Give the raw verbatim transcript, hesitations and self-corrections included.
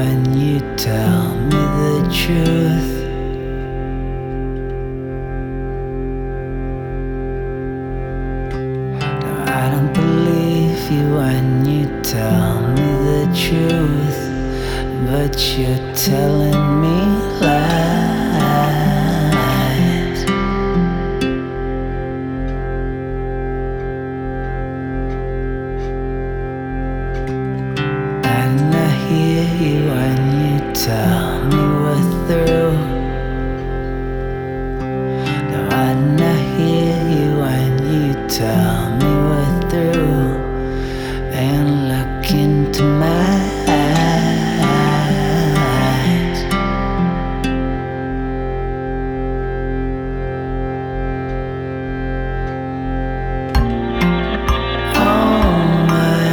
when you tell me the truth. No, I don't believe you when you tell me the truth, but you're telling me lies. And I hear you when you tell me we're through. No, I not hear you when you tell me we're through. And